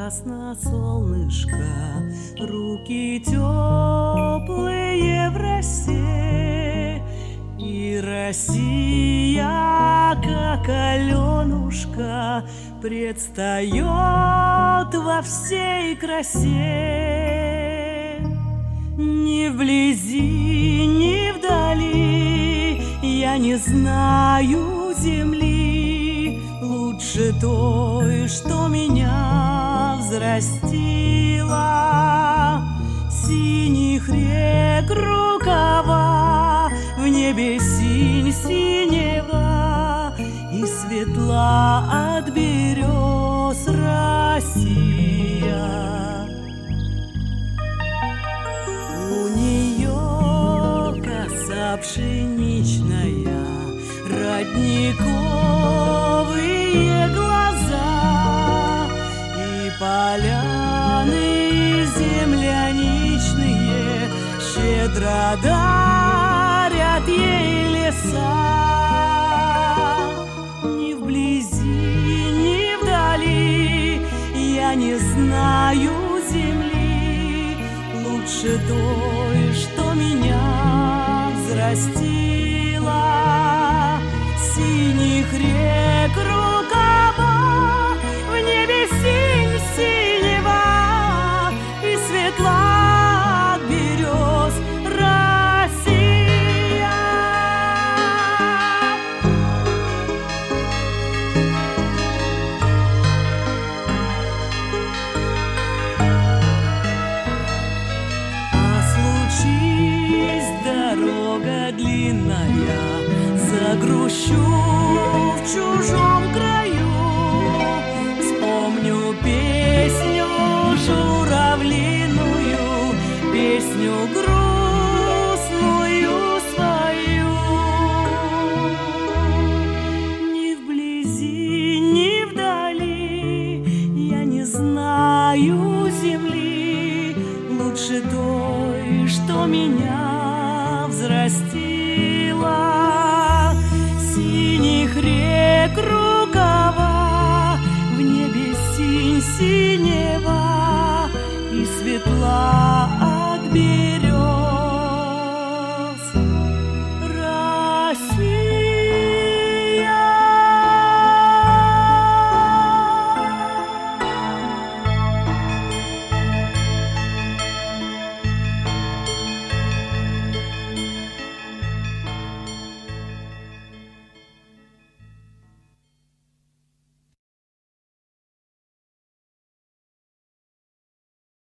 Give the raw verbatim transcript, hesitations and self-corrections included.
Ясно солнышко, руки теплые в росе, и Россия, как Аленушка, предстает во всей красе. Ни вблизи, ни вдали я не знаю земли лучше той, что меня взрастила. Синих рек рукава, в небе синь синева, и светла от берез Россия. У нее коса пшеничная, родниковые глаза, и поляны земляничные щедро дарят ей леса. Ни вблизи, ни вдали я не знаю земли лучше той, что меня взрастила. Синих рек рукава, в небе синь синева, и светла от берез Россия. А случись дорога длинная, загрущу в чужом краю, вспомню песню журавлиную, песню грустную свою. Ни вблизи, ни вдали я не знаю земли лучше той, что меня взрастила. Синих рек рукава, в небе синь синева, и светла от берега.